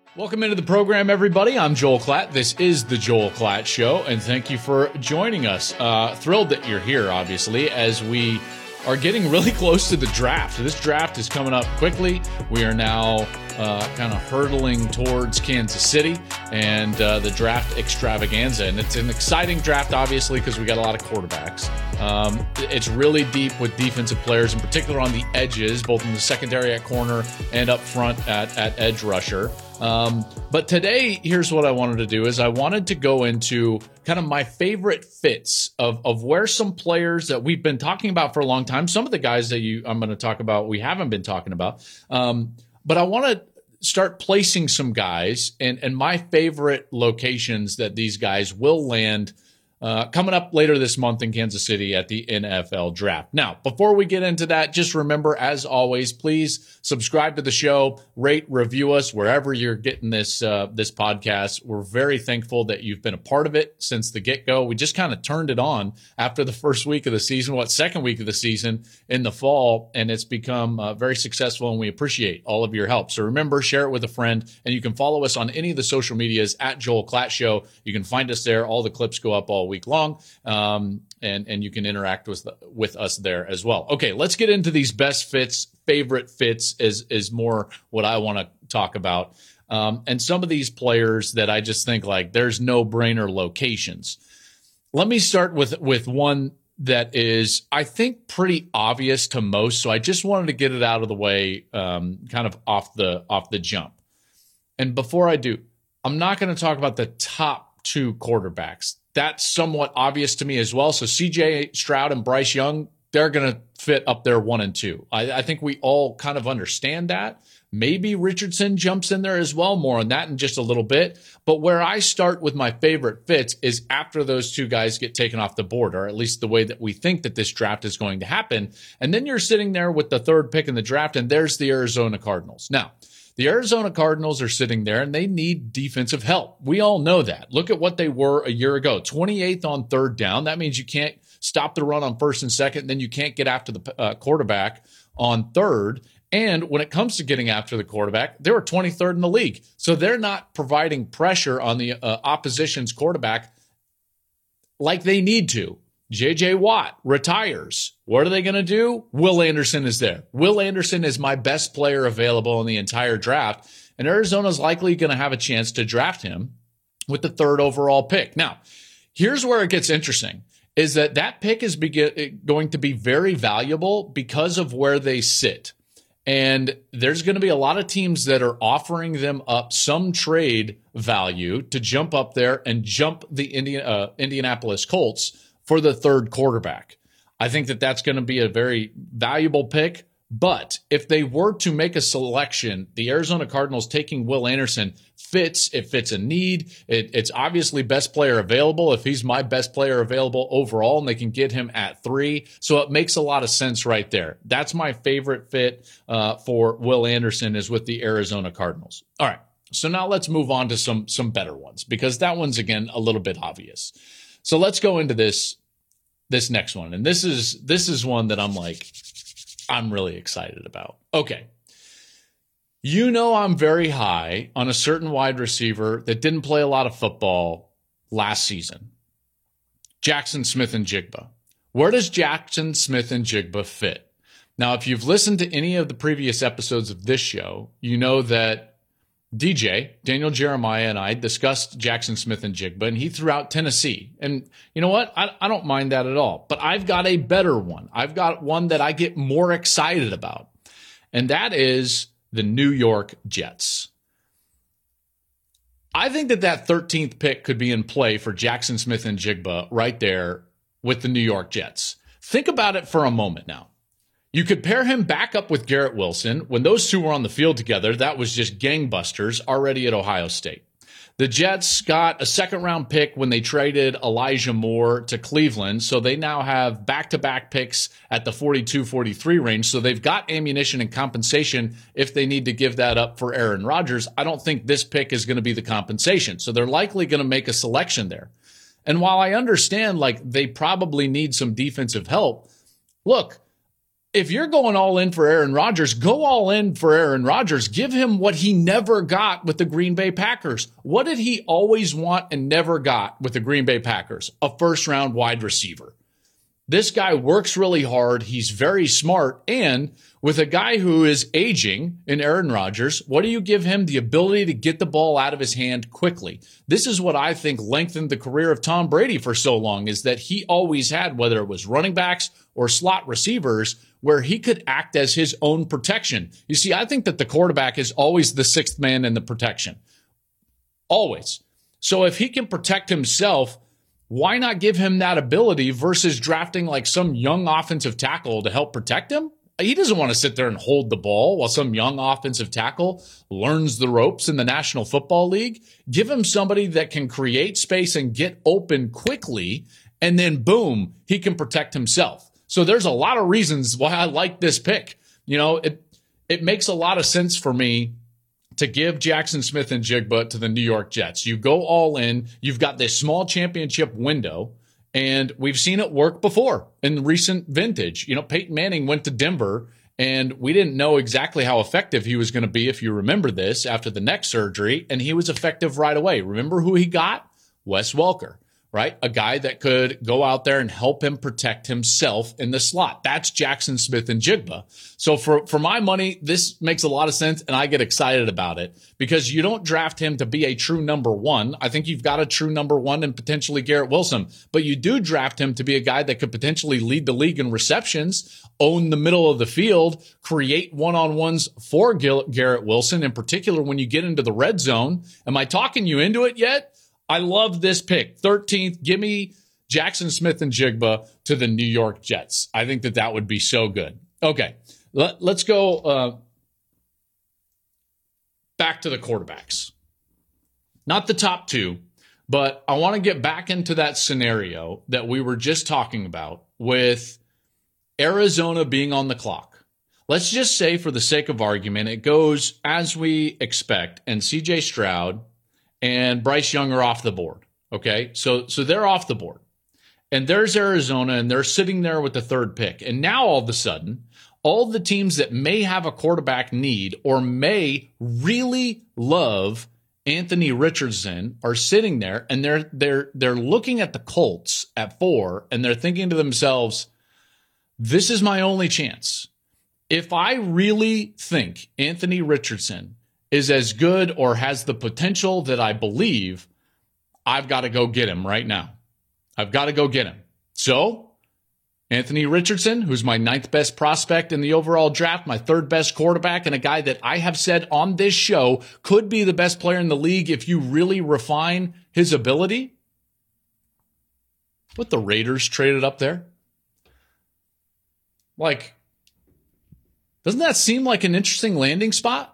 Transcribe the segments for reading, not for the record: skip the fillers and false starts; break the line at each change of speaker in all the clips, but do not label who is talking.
Welcome into the program, everybody. I'm Joel Klatt. This is the Joel Klatt Show, and thank you for joining us. Thrilled that you're here, obviously, as we are getting really close to the draft. This draft is coming up quickly. We are now kind of hurtling towards Kansas City and the draft extravaganza. And it's an exciting draft, obviously, because we got a lot of quarterbacks. It's really deep with defensive players, in particular on the edges, both in the secondary at corner and up front at edge rusher. But today, here's what I wanted to do is I wanted to go into kind of my favorite fits of where some players that we've been talking about for a long time, some of the guys that I'm going to talk about, we haven't been talking about. But I want to start placing some guys and my favorite locations that these guys will land coming up later this month in Kansas City at the NFL Draft. Now, before we get into that, just remember, as always, please subscribe to the show, rate, review us wherever you're getting this podcast. We're very thankful that you've been a part of it since the get-go. We just kind of turned it on after the first week of the season, second week of the season in the fall, and it's become very successful, and we appreciate all of your help. So remember, share it with a friend, and you can follow us on any of the social medias at Joel Klatt Show. You can find us there. All the clips go up all week long, and you can interact with us there as well. Okay, let's get into these best fits. Favorite fits is more what I want to talk about, and some of these players that I just think like there's no brainer locations. Let me start with one that is, I think, pretty obvious to most. So I just wanted to get it out of the way, kind of off the jump. And before I do, I'm not going to talk about the top two quarterbacks. That's somewhat obvious to me as well. So CJ Stroud and Bryce Young, they're going to fit up there 1 and 2. I think we all kind of understand that. Maybe Richardson jumps in there as well. More on that in just a little bit. But where I start with my favorite fits is after those two guys get taken off the board, or at least the way that we think that this draft is going to happen. And then you're sitting there with the third pick in the draft, and there's the Arizona Cardinals. Now, the Arizona Cardinals are sitting there, and they need defensive help. We all know that. Look at what they were a year ago. 28th on third down. That means you can't stop the run on first and second, and then you can't get after the quarterback on third. And when it comes to getting after the quarterback, they were 23rd in the league. So they're not providing pressure on the opposition's quarterback like they need to. J.J. Watt retires. What are they going to do? Will Anderson is there. Will Anderson is my best player available in the entire draft, and Arizona's likely going to have a chance to draft him with the third overall pick. Now, here's where it gets interesting, is that pick is going to be very valuable because of where they sit. And there's going to be a lot of teams that are offering them up some trade value to jump up there and jump the Indianapolis Colts for the third quarterback. I think that that's going to be a very valuable pick. But if they were to make a selection, the Arizona Cardinals taking Will Anderson fits a need. It's obviously best player available. If he's my best player available overall, and they can get him at 3. So it makes a lot of sense right there. That's my favorite fit for Will Anderson, is with the Arizona Cardinals. All right. So now let's move on to some better ones, because that one's, again, a little bit obvious. So let's go into this next one. And this is one that I'm really excited about. Okay. You know, I'm very high on a certain wide receiver that didn't play a lot of football last season. Jaxon Smith-Njigba. Where does Jaxon Smith-Njigba fit? Now, if you've listened to any of the previous episodes of this show, you know that DJ, Daniel Jeremiah, and I discussed Jaxon Smith-Njigba, and he threw out Tennessee. And you know what? I don't mind that at all. But I've got a better one. I've got one that I get more excited about, and that is the New York Jets. I think that 13th pick could be in play for Jaxon Smith-Njigba right there with the New York Jets. Think about it for a moment now. You could pair him back up with Garrett Wilson. When those two were on the field together, that was just gangbusters already at Ohio State. The Jets got a second-round pick when they traded Elijah Moore to Cleveland, so they now have back-to-back picks at the 42-43 range, so they've got ammunition and compensation if they need to give that up for Aaron Rodgers. I don't think this pick is going to be the compensation, so they're likely going to make a selection there. And while I understand, they probably need some defensive help, look, if you're going all in for Aaron Rodgers, go all in for Aaron Rodgers. Give him what he never got with the Green Bay Packers. What did he always want and never got with the Green Bay Packers? A first-round wide receiver. This guy works really hard. He's very smart. And with a guy who is aging in Aaron Rodgers, what do you give him? The ability to get the ball out of his hand quickly. This is what I think lengthened the career of Tom Brady for so long, is that he always had, whether it was running backs or slot receivers, where he could act as his own protection. You see, I think that the quarterback is always the sixth man in the protection. Always. So if he can protect himself, why not give him that ability versus drafting like some young offensive tackle to help protect him? He doesn't want to sit there and hold the ball while some young offensive tackle learns the ropes in the National Football League. Give him somebody that can create space and get open quickly, and then boom, he can protect himself. So there's a lot of reasons why I like this pick. You know, it makes a lot of sense for me to give Jackson Smith-Njigba to the New York Jets. You go all in. You've got this small championship window, and we've seen it work before in recent vintage. You know, Peyton Manning went to Denver, and we didn't know exactly how effective he was going to be, if you remember this, after the neck surgery, and he was effective right away. Remember who he got? Wes Welker. Right? A guy that could go out there and help him protect himself in the slot. That's Jackson Smith-Njigba. So for my money, this makes a lot of sense, and I get excited about it because you don't draft him to be a true number one. I think you've got a true number one and potentially Garrett Wilson, but you do draft him to be a guy that could potentially lead the league in receptions, own the middle of the field, create one-on-ones for Garrett Wilson, in particular when you get into the red zone. Am I talking you into it yet? I love this pick. 13th, give me Jackson Smith-Njigba to the New York Jets. I think that would be so good. Okay, let's go back to the quarterbacks. Not the top two, but I want to get back into that scenario that we were just talking about with Arizona being on the clock. Let's just say, for the sake of argument, it goes as we expect, and C.J. Stroud and Bryce Young are off the board. Okay, so they're off the board. And there's Arizona, and they're sitting there with the third pick. And now all of a sudden, all the teams that may have a quarterback need or may really love Anthony Richardson are sitting there, and they're looking at the Colts at 4, and they're thinking to themselves, this is my only chance. If I really think Anthony Richardson is as good or has the potential that I believe, I've got to go get him right now. I've got to go get him. So, Anthony Richardson, who's my 9th best prospect in the overall draft, my 3rd best quarterback, and a guy that I have said on this show could be the best player in the league if you really refine his ability. With the Raiders traded up there. Like, doesn't that seem like an interesting landing spot?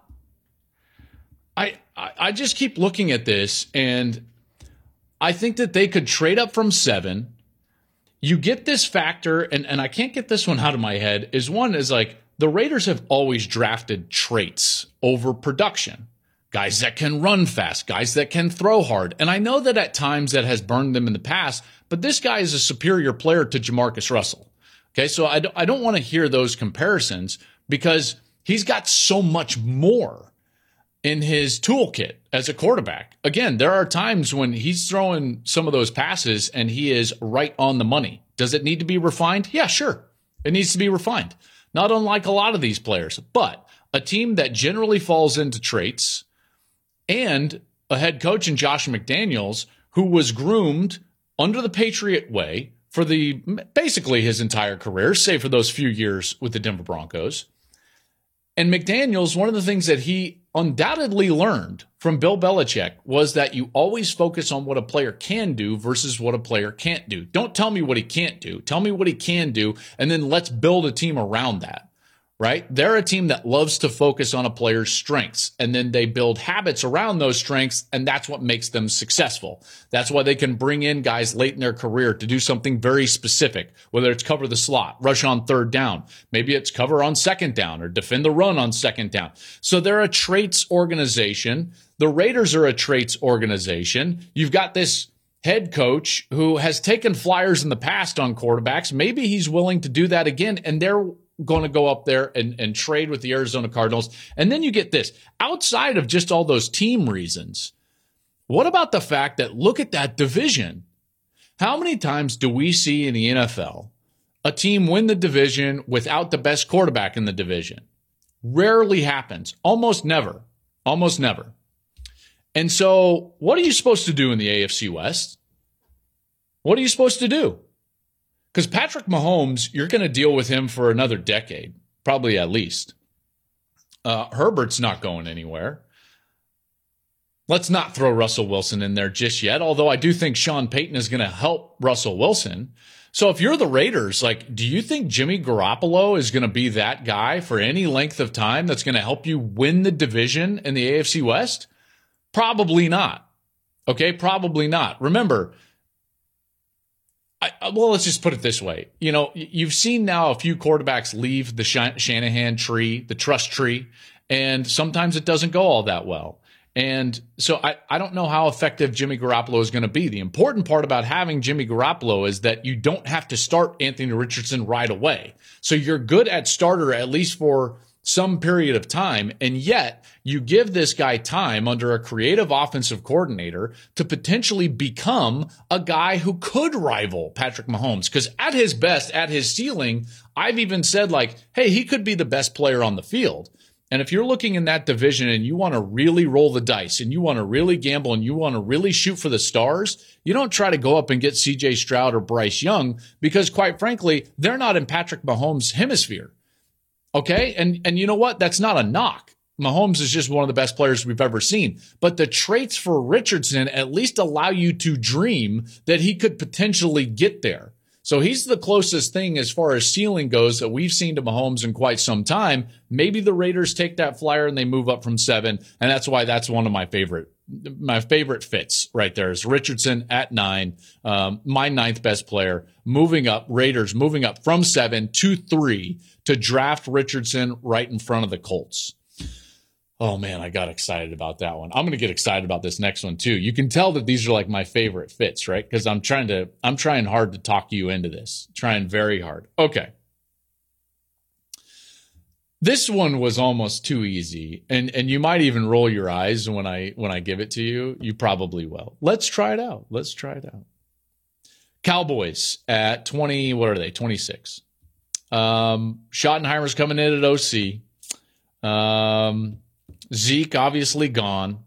I just keep looking at this, and I think that they could trade up from 7. You get this factor, and I can't get this one out of my head, is like the Raiders have always drafted traits over production. Guys that can run fast, guys that can throw hard. And I know that at times that has burned them in the past, but this guy is a superior player to Jamarcus Russell. Okay, so I don't want to hear those comparisons because he's got so much more in his toolkit as a quarterback. Again, there are times when he's throwing some of those passes and he is right on the money. Does it need to be refined? Yeah, sure. It needs to be refined. Not unlike a lot of these players, but a team that generally falls into traits and a head coach in Josh McDaniels who was groomed under the Patriot way for basically his entire career, save for those few years with the Denver Broncos. And McDaniels, one of the things that he undoubtedly learned from Bill Belichick was that you always focus on what a player can do versus what a player can't do. Don't tell me what he can't do. Tell me what he can do, and then let's build a team around that, right? They're a team that loves to focus on a player's strengths, and then they build habits around those strengths, and that's what makes them successful. That's why they can bring in guys late in their career to do something very specific, whether it's cover the slot, rush on 3rd down, maybe it's cover on 2nd down, or defend the run on 2nd down. So they're a traits organization. The Raiders are a traits organization. You've got this head coach who has taken flyers in the past on quarterbacks. Maybe he's willing to do that again, and they're going to go up there and trade with the Arizona Cardinals. And then you get this. Outside of just all those team reasons, what about the fact that look at that division? How many times do we see in the NFL a team win the division without the best quarterback in the division? Rarely happens. Almost never. Almost never. And so what are you supposed to do in the AFC West? What are you supposed to do? Because Patrick Mahomes, you're going to deal with him for another decade, probably at least. Herbert's not going anywhere. Let's not throw Russell Wilson in there just yet, although I do think Sean Payton is going to help Russell Wilson. So if you're the Raiders, like, do you think Jimmy Garoppolo is going to be that guy for any length of time that's going to help you win the division in the AFC West? Probably not. Okay, probably not. Remember, well, let's just put it this way. You know, you've seen now a few quarterbacks leave the Shanahan tree, the trust tree, and sometimes it doesn't go all that well. And so I don't know how effective Jimmy Garoppolo is going to be. The important part about having Jimmy Garoppolo is that you don't have to start Anthony Richardson right away. So you're good at starter at least for some period of time, and yet you give this guy time under a creative offensive coordinator to potentially become a guy who could rival Patrick Mahomes. Because at his best, at his ceiling, I've even said, like, hey, he could be the best player on the field. And if you're looking in that division and you want to really roll the dice and you want to really gamble and you want to really shoot for the stars, you don't try to go up and get CJ Stroud or Bryce Young because, quite frankly, they're not in Patrick Mahomes' hemisphere. Okay? And you know what? That's not a knock. Mahomes is just one of the best players we've ever seen. But the traits for Richardson at least allow you to dream that he could potentially get there. So he's the closest thing as far as ceiling goes that we've seen to Mahomes in quite some time. Maybe the Raiders take that flyer and they move up from 7, and that's why that's one of my favorite fits right there is Richardson at 9, my 9th best player, moving up, Raiders moving up from 7 to 3 to draft Richardson right in front of the Colts. Oh, man, I got excited about that one. I'm going to get excited about this next one, too. You can tell that these are like my favorite fits, right? Because I'm trying hard to talk you into this. Trying very hard. Okay. This one was almost too easy, and you might even roll your eyes when I give it to you. You probably will. Let's try it out. Cowboys at 20, what are they, 26. Schottenheimer's coming in at OC. Zeke obviously gone.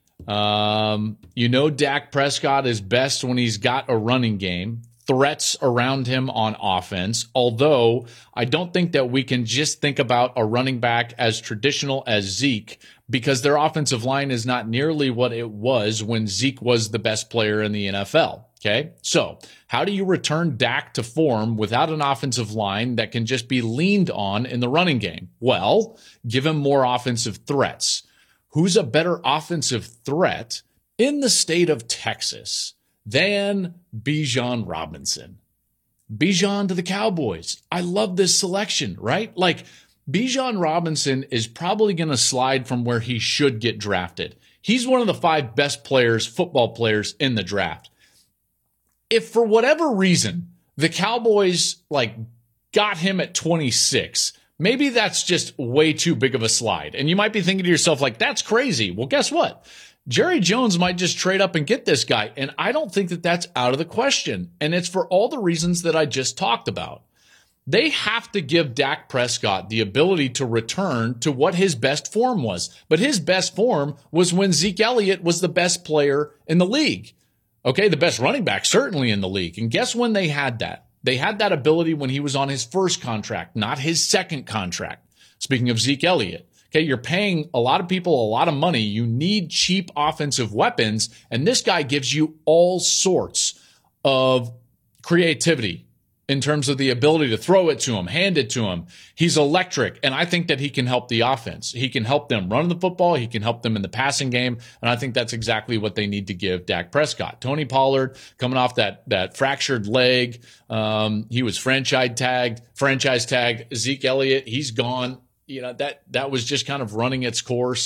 Dak Prescott is best when he's got a running game, threats around him on offense, although I don't think that we can just think about a running back as traditional as Zeke because their offensive line is not nearly what it was when Zeke was the best player in the NFL. Okay, so how do you return Dak to form without an offensive line that can just be leaned on in the running game? Well, give him more offensive threats. Who's a better offensive threat in the state of Texas than Bijan Robinson? Bijan to the Cowboys. I love this selection, right? Like, Bijan Robinson is probably going to slide from where he should get drafted. He's one of the 5 best football players in the draft. If for whatever reason the Cowboys got him at 26, maybe that's just way too big of a slide. And you might be thinking to yourself, that's crazy. Well, guess what? Jerry Jones might just trade up and get this guy. And I don't think that that's out of the question. And it's for all the reasons that I just talked about. They have to give Dak Prescott the ability to return to what his best form was. But his best form was when Zeke Elliott was the best player in the league. Okay, the best running back certainly in the league. And guess when they had that? They had that ability when he was on his first contract, not his second contract. Speaking of Zeke Elliott, okay, you're paying a lot of people a lot of money. You need cheap offensive weapons, and this guy gives you all sorts of creativity in terms of the ability to throw it to him, hand it to him. He's electric, and I think that he can help the offense. He can help them run the football. He can help them in the passing game, and I think that's exactly what they need to give Dak Prescott. Tony Pollard coming off that fractured leg. He was franchise tagged. Zeke Elliott, he's gone. That was just kind of running its course.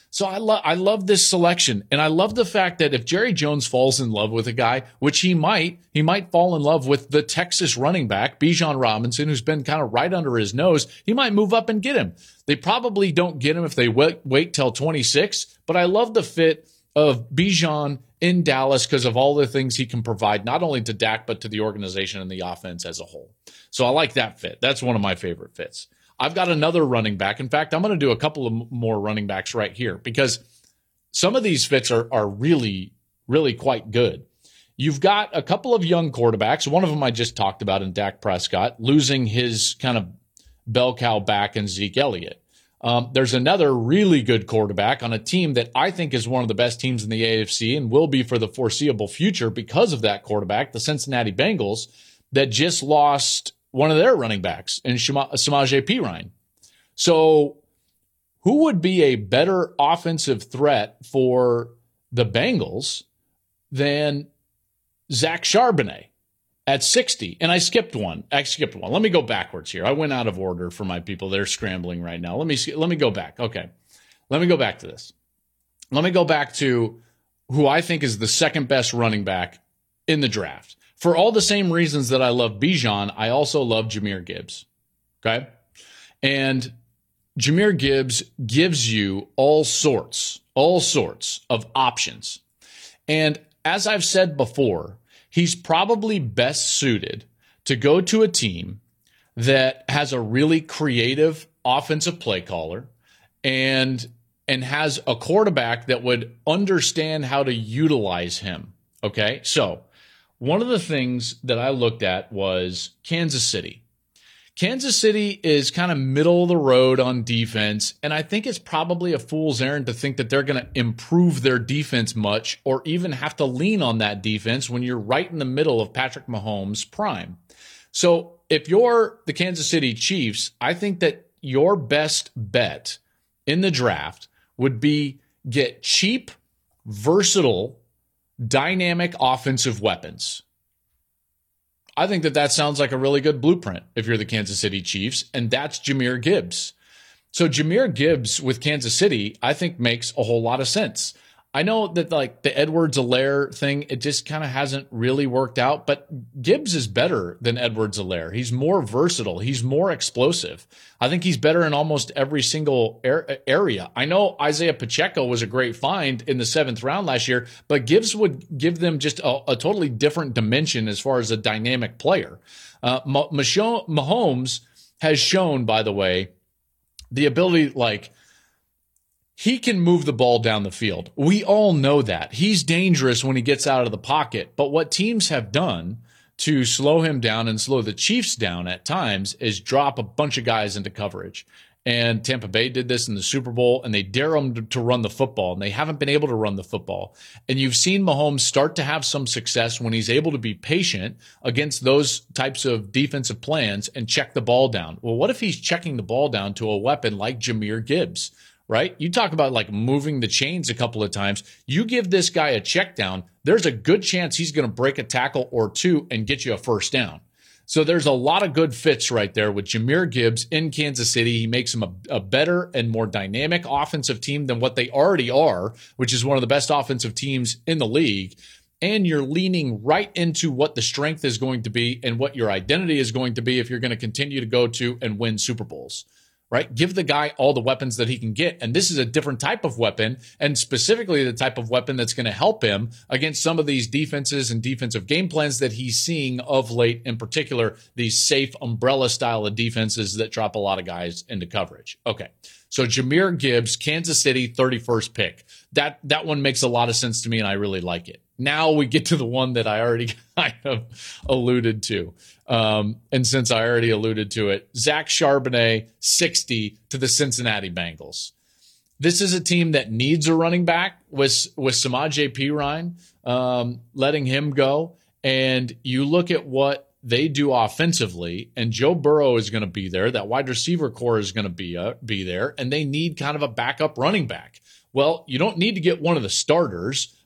So I love this selection. And I love the fact that if Jerry Jones falls in love with a guy, which he might fall in love with the Texas running back, Bijan Robinson, who's been kind of right under his nose. He might move up and get him. They probably don't get him if they wait till 26. But I love the fit of Bijan in Dallas because of all the things he can provide, not only to Dak, but to the organization and the offense as a whole. So I like that fit. That's one of my favorite fits. I've got another running back. In fact, I'm going to do a couple of more running backs right here because some of these fits are really, really quite good. You've got a couple of young quarterbacks. One of them I just talked about in Dak Prescott, losing his kind of bell cow back in Zeke Elliott. There's another really good quarterback on a team that I think is one of the best teams in the AFC and will be for the foreseeable future because of that quarterback, the Cincinnati Bengals, that just lost one of their running backs in Samaje Perine. So who would be a better offensive threat for the Bengals than Zach Charbonnet at 60? And I skipped one. Let me go backwards here. I went out of order for my people. They're scrambling right now. Let me go back. Okay. Let me go back to this. Let me go back to who I think is the second best running back in the draft. For all the same reasons that I love Bijan, I also love Jahmyr Gibbs. Okay? And Jahmyr Gibbs gives you all sorts of options. And as I've said before, he's probably best suited to go to a team that has a really creative offensive play caller and has a quarterback that would understand how to utilize him. Okay? So one of the things that I looked at was Kansas City. Kansas City is kind of middle of the road on defense, and I think it's probably a fool's errand to think that they're going to improve their defense much or even have to lean on that defense when you're right in the middle of Patrick Mahomes' prime. So if you're the Kansas City Chiefs, I think that your best bet in the draft would be get cheap, versatile, dynamic offensive weapons. I think that sounds like a really good blueprint if you're the Kansas City Chiefs, and that's Jahmyr Gibbs. So Jahmyr Gibbs with Kansas City, I think makes a whole lot of sense. I know that like the Edwards-Helaire thing, it just kind of hasn't really worked out, but Gibbs is better than Edwards-Helaire. He's more versatile. He's more explosive. I think he's better in almost every single area. I know Isaiah Pacheco was a great find in the 7th round last year, but Gibbs would give them just a totally different dimension as far as a dynamic player. Mahomes has shown, by the way, the ability, like, he can move the ball down the field. We all know that. He's dangerous when he gets out of the pocket. But what teams have done to slow him down and slow the Chiefs down at times is drop a bunch of guys into coverage. And Tampa Bay did this in the Super Bowl, and they dare them to run the football, and they haven't been able to run the football. And you've seen Mahomes start to have some success when he's able to be patient against those types of defensive plans and check the ball down. Well, what if he's checking the ball down to a weapon like Jahmyr Gibbs? Right? You talk about like moving the chains a couple of times. You give this guy a check down, there's a good chance he's going to break a tackle or two and get you a first down. So there's a lot of good fits right there with Jahmyr Gibbs in Kansas City. He makes them a better and more dynamic offensive team than what they already are, which is one of the best offensive teams in the league. And you're leaning right into what the strength is going to be and what your identity is going to be if you're going to continue to go to and win Super Bowls. Right? Give the guy all the weapons that he can get. And this is a different type of weapon, and specifically the type of weapon that's going to help him against some of these defenses and defensive game plans that he's seeing of late, in particular, these safe umbrella style of defenses that drop a lot of guys into coverage. Okay. So Jahmyr Gibbs, Kansas City, 31st pick. That one makes a lot of sense to me, and I really like it. Now we get to the one that I already kind of alluded to. And since I already alluded to it, Zach Charbonnet, 60 to the Cincinnati Bengals. This is a team that needs a running back with Samaje Perine, letting him go. And you look at what they do offensively, and Joe Burrow is going to be there. That wide receiver core is going to be there, and they need kind of a backup running back. Well, you don't need to get one of the starters,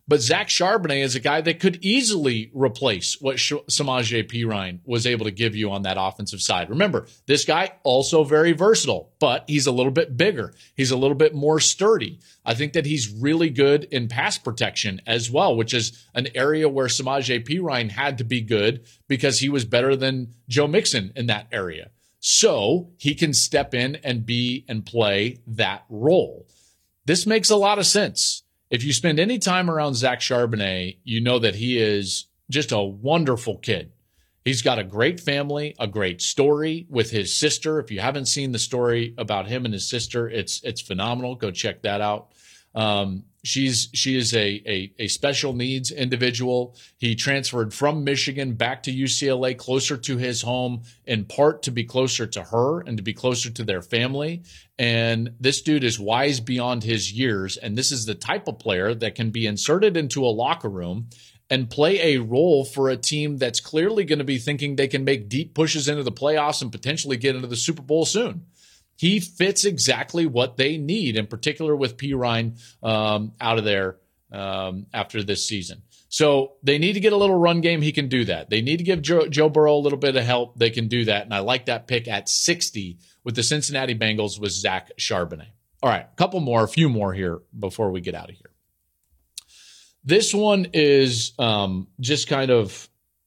But Zach Charbonnet is a guy that could easily replace what Samaje Perine was able to give you on that offensive side. Remember, this guy also very versatile, but he's a little bit bigger. He's a little bit more sturdy. I think that he's really good in pass protection as well, which is an area where Samaje Perine had to be good because he was better than Joe Mixon in that area. So he can step in and be and play that role. This makes a lot of sense. If you spend any time around Zach Charbonnet, you know that he is just a wonderful kid. He's got a great family, a great story with his sister. If you haven't seen the story about him and his sister, it's phenomenal. Go check that out. She is a special needs individual. He transferred from Michigan back to UCLA, closer to his home, in part to be closer to her and to be closer to their family. And this dude is wise beyond his years. And this is the type of player that can be inserted into a locker room and play a role for a team that's clearly going to be thinking they can make deep pushes into the playoffs and potentially get into the Super Bowl soon. He fits exactly what they need, in particular with Perine out of there after this season. So they need to get a little run game. He can do that. They need to give Joe Burrow a little bit of help. They can do that. And I like that pick at 60 with the Cincinnati Bengals with Zach Charbonnet. All right, a few more here before we get out of here. This one is just kind of,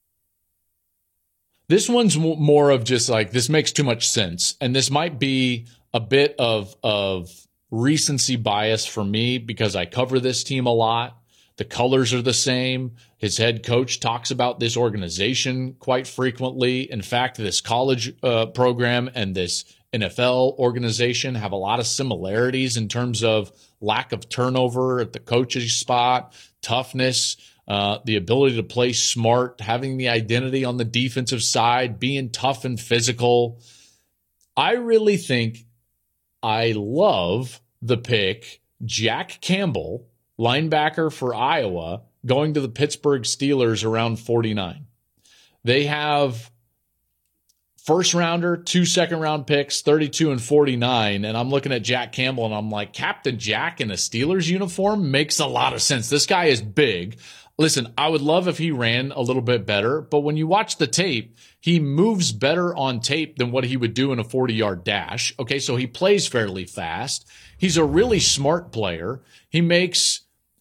this one's more of just like, this makes too much sense. And this might be a bit of recency bias for me because I cover this team a lot. The colors are the same. His head coach talks about this organization quite frequently. In fact, this college program and this NFL organization have a lot of similarities in terms of lack of turnover at the coach's spot, toughness, the ability to play smart, having the identity on the defensive side, being tough and physical. I really think I love the pick, Jack Campbell, linebacker for Iowa, going to the Pittsburgh Steelers around 49. They have first rounder, 2 second-round picks, 32 and 49, and I'm looking at Jack Campbell, and I'm like, Captain Jack in a Steelers uniform makes a lot of sense. This guy is big. Listen, I would love if he ran a little bit better, but when you watch the tape, he moves better on tape than what he would do in a 40-yard dash. Okay, so he plays fairly fast. He's a really smart player. He makes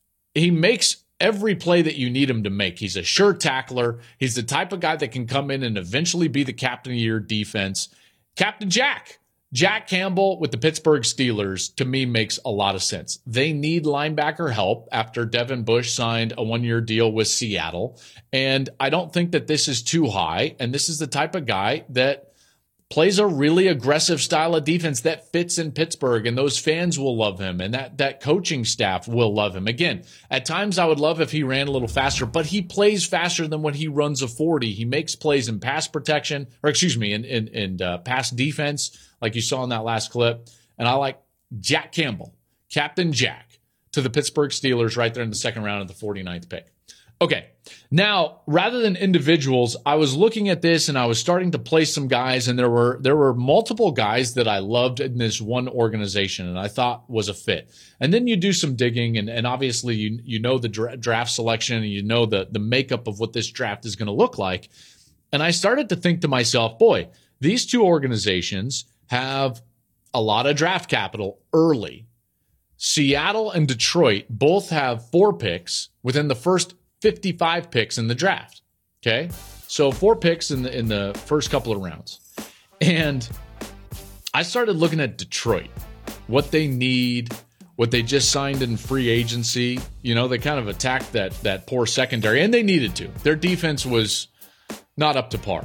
every play that you need him to make. He's a sure tackler. He's the type of guy that can come in and eventually be the captain of your defense. Captain Jack Campbell with the Pittsburgh Steelers, to me, makes a lot of sense. They need linebacker help after Devin Bush signed a 1-year deal with Seattle. And I don't think that this is too high. And this is the type of guy that plays a really aggressive style of defense that fits in Pittsburgh, and those fans will love him, and that coaching staff will love him. Again, at times I would love if he ran a little faster, but he plays faster than when he runs a 40. He makes plays in pass protection, in pass defense, like you saw in that last clip. And I like Jack Campbell, Captain Jack, to the Pittsburgh Steelers right there in the second round of the 49th pick. Okay, now, rather than individuals, I was looking at this and I was starting to place some guys, and there were multiple guys that I loved in this one organization and I thought was a fit. And then you do some digging, and obviously you know the draft selection, and you know the makeup of what this draft is going to look like. And I started to think to myself, boy, these two organizations have a lot of draft capital early. Seattle and Detroit both have 4 picks within the first 55 picks in the draft. Okay. So 4 picks in the first couple of rounds. And I started looking at Detroit, what they need, what they just signed in free agency. You know, they kind of attacked that poor secondary, and they needed to. Their defense was not up to par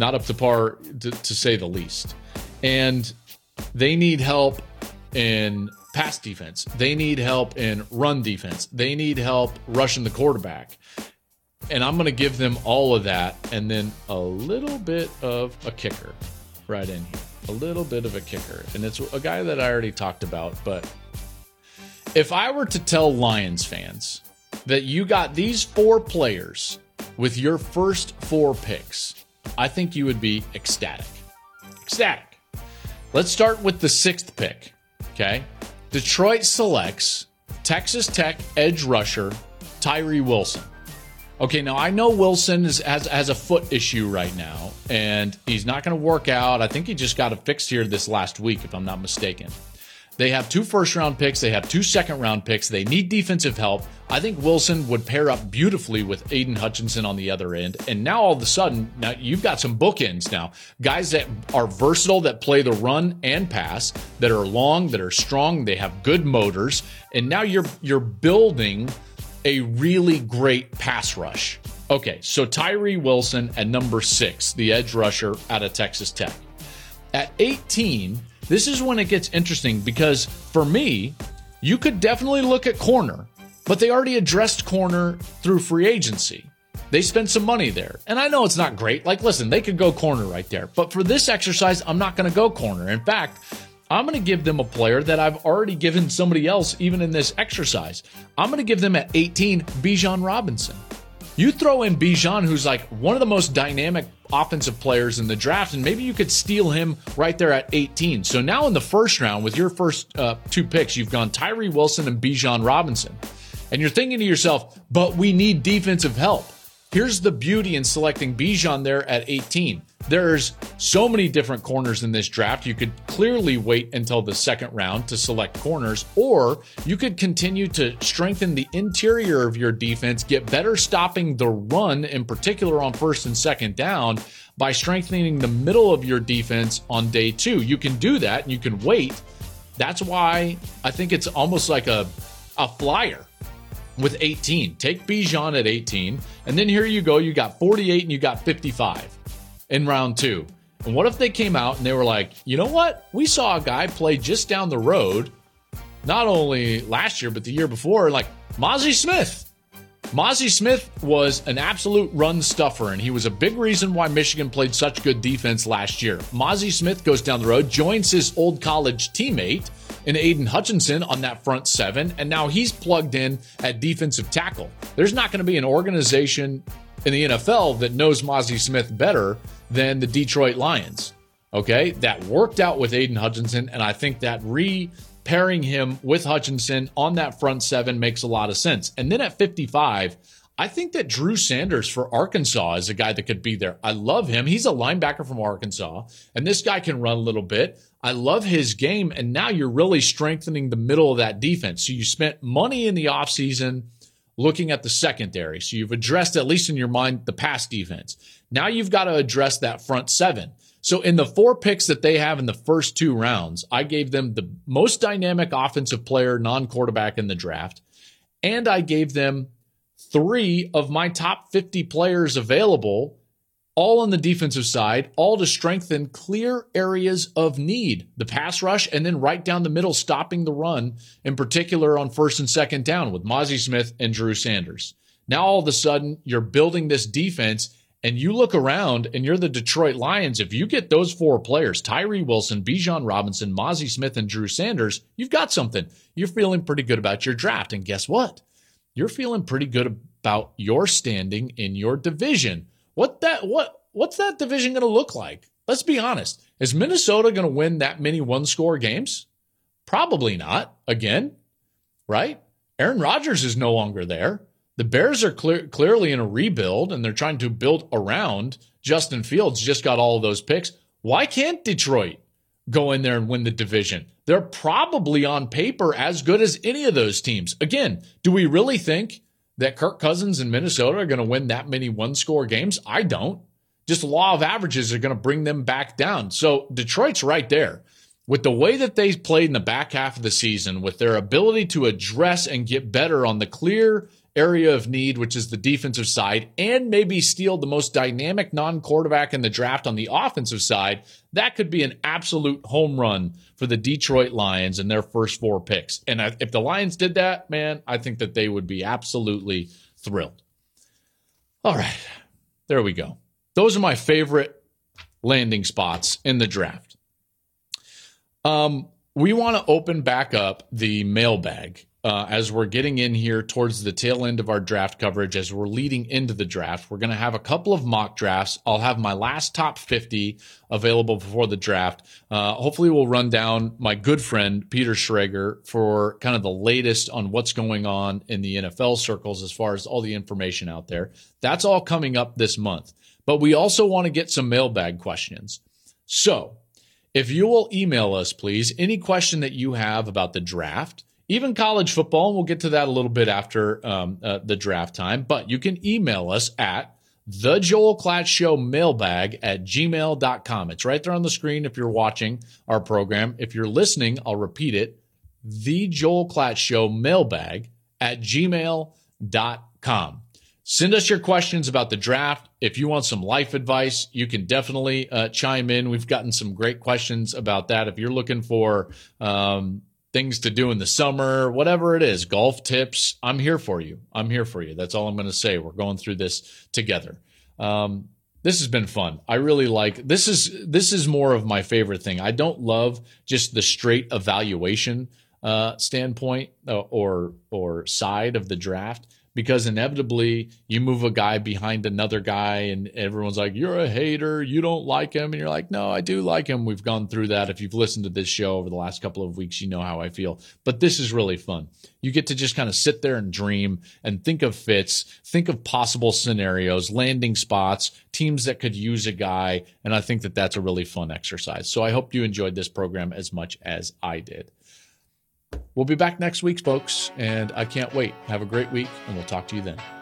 to say the least. And they need help in pass defense. They need help in run defense. They need help rushing the quarterback. And I'm going to give them all of that, and then a little bit of a kicker right in here. A little bit of a kicker. And it's a guy that I already talked about. But if I were to tell Lions fans that you got these 4 players with your first 4 picks, I think you would be ecstatic. Ecstatic. Let's start with the 6th pick. Okay. Detroit selects Texas Tech edge rusher Tyree Wilson. Okay, now I know Wilson has a foot issue right now, and he's not going to work out. I think he just got it fixed here this last week, if I'm not mistaken. They have 2 first-round picks. They have 2 second-round picks. They need defensive help. I think Wilson would pair up beautifully with Aiden Hutchinson on the other end. And now all of a sudden, now you've got some bookends now. Guys that are versatile, that play the run and pass, that are long, that are strong, they have good motors. And now you're building a really great pass rush. Okay, so Tyree Wilson at number 6, the edge rusher out of Texas Tech. At 18, this is when it gets interesting because for me, you could definitely look at corner, but they already addressed corner through free agency. They spent some money there. And I know it's not great. Like, listen, they could go corner right there. But for this exercise, I'm not going to go corner. In fact, I'm going to give them a player that I've already given somebody else even in this exercise. I'm going to give them at 18, Bijan Robinson. You throw in Bijan, who's like one of the most dynamic offensive players in the draft, and maybe you could steal him right there at 18. So now in the first round, with your first 2 picks, you've gone Tyree Wilson and Bijan Robinson. And you're thinking to yourself, but we need defensive help. Here's the beauty in selecting Bijan there at 18. There's so many different corners in this draft. You could clearly wait until the second round to select corners, or you could continue to strengthen the interior of your defense, get better stopping the run, in particular on first and second down, by strengthening the middle of your defense on day 2. You can do that, and you can wait. That's why I think it's almost like a flyer with 18. Take Bijan at 18, and then here you go. You got 48 and you got 55 in round 2. And what if they came out and they were like, you know what? We saw a guy play just down the road, not only last year, but the year before, like Mazi Smith. Mazi Smith was an absolute run stuffer, and he was a big reason why Michigan played such good defense last year. Mazi Smith goes down the road, joins his old college teammate in Aiden Hutchinson on that front 7, and now he's plugged in at defensive tackle. There's not going to be an organization in the NFL that knows Mazi Smith better than the Detroit Lions. Okay, that worked out with Aiden Hutchinson, and I think that pairing him with Hutchinson on that front 7 makes a lot of sense. And then at 55, I think that Drew Sanders for Arkansas is a guy that could be there. I love him. He's a linebacker from Arkansas, and this guy can run a little bit. I love his game, and now you're really strengthening the middle of that defense. So you spent money in the offseason looking at the secondary. So you've addressed, at least in your mind, the pass defense. Now you've got to address that front 7. So in the 4 picks that they have in the first 2 rounds, I gave them the most dynamic offensive player, non-quarterback in the draft, and I gave them 3 of my top 50 players available, all on the defensive side, all to strengthen clear areas of need, the pass rush, and then right down the middle, stopping the run, in particular on first and second down with Mazi Smith and Drew Sanders. Now all of a sudden, you're building this defense, and you look around and you're the Detroit Lions. If you get those 4 players, Tyree Wilson, Bijan Robinson, Mazi Smith, and Drew Sanders, you've got something. You're feeling pretty good about your draft. And guess what? You're feeling pretty good about your standing in your division. What's that division going to look like? Let's be honest. Is Minnesota going to win that many one-score games? Probably not. Again, right? Aaron Rodgers is no longer there. The Bears are clearly in a rebuild, and they're trying to build around Justin Fields. Just got all of those picks. Why can't Detroit go in there and win the division? They're probably on paper as good as any of those teams. Again, do we really think that Kirk Cousins and Minnesota are going to win that many one-score games? I don't. Just law of averages are going to bring them back down. So Detroit's right there. With the way that they played in the back half of the season, with their ability to address and get better on the clear area of need, which is the defensive side, and maybe steal the most dynamic non-quarterback in the draft on the offensive side, that could be an absolute home run for the Detroit Lions in their first 4 picks. And if the Lions did that, man, I think that they would be absolutely thrilled. All right, there we go. Those are my favorite landing spots in the draft. We want to open back up the mailbag. as we're getting in here towards the tail end of our draft coverage, as we're leading into the draft, we're going to have a couple of mock drafts. I'll have my last top 50 available before the draft. Hopefully we'll run down my good friend Peter Schrager for kind of the latest on what's going on in the NFL circles as far as all the information out there. That's all coming up this month. But we also want to get some mailbag questions. So if you will email us, please, any question that you have about the draft, even college football, and we'll get to that a little bit after the draft time, but you can email us at thejoelklattshowmailbag@gmail.com. It's right there on the screen if you're watching our program. If you're listening, I'll repeat it, thejoelklattshowmailbag@gmail.com. Send us your questions about the draft. If you want some life advice, you can definitely chime in. We've gotten some great questions about that. If you're looking for things to do in the summer, whatever it is, golf tips, I'm here for you. I'm here for you. That's all I'm going to say. We're going through this together. This has been fun. I really like this is more of my favorite thing. I don't love just the straight evaluation standpoint or side of the draft, because inevitably you move a guy behind another guy and everyone's like, you're a hater, you don't like him. And you're like, no, I do like him. We've gone through that. If you've listened to this show over the last couple of weeks, you know how I feel. But this is really fun. You get to just kind of sit there and dream and think of fits, think of possible scenarios, landing spots, teams that could use a guy. And I think that that's a really fun exercise. So I hope you enjoyed this program as much as I did. We'll be back next week, folks, and I can't wait. Have a great week, and we'll talk to you then.